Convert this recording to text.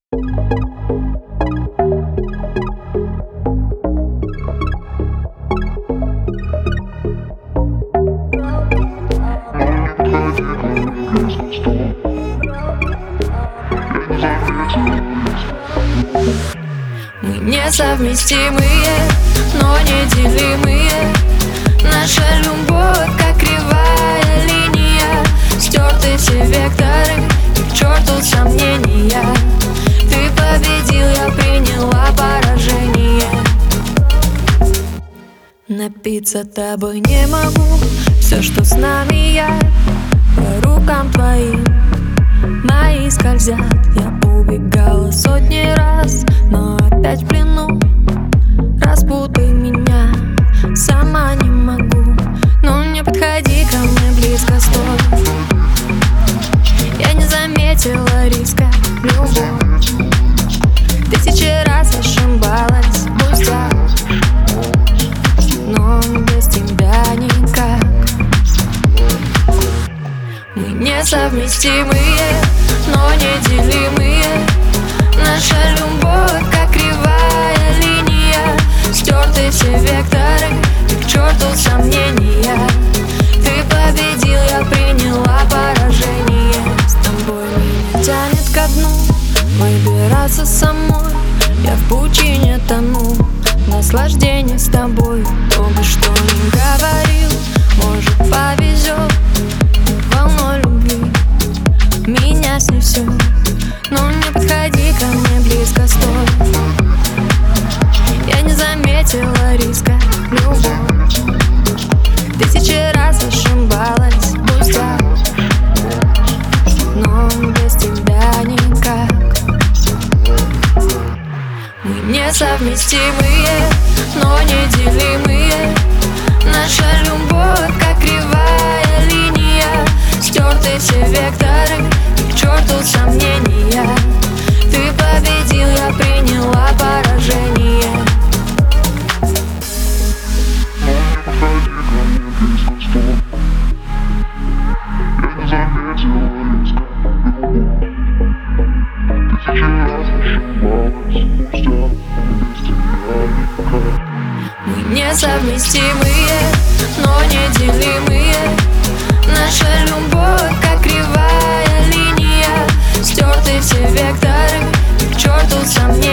Мы несовместимые, но неделимые. Наша любовь, как кривая линия. Стерты все векторы, и к черту сомнения. Ты победил, я приняла поражение. Напиться тобой не могу. Все, что с нами, я по рукам твоим. Мои скользят, я убегала сотни раз, но опять в плену. Распутай меня, сама не могу. Но не подходи ко мне близко, стой. Я не заметила риска, любовь. Тысячи раз ошибалась, пустя, но без тебя никак. Мы несовместимые, но неделимые. Наша любовь, как кривая линия. Стерты все векторы, и к черту сомнения. Ты победил, я приняла поражение. С тобой меня тянет ко дну, выбираться самой. Я в пучине тону, наслаждение с тобой. Кто бы что ни говорил, может повезет. Волной любви меня снесет. Но не подходи ко мне близко, стой. Я не заметила риска, любовь. Тысячи раз ошибалась, пустя, но без тебя никак. Мы несовместимые, но неделимые. Наша любовь, как кривая линия. Стерты все векторы, и к черту сомнения. Ты победил, я приняла поражение. Мы несовместимые, но неделимые. Наша любовь, как кривая линия. Стерты все векторы, и к черту сомнения.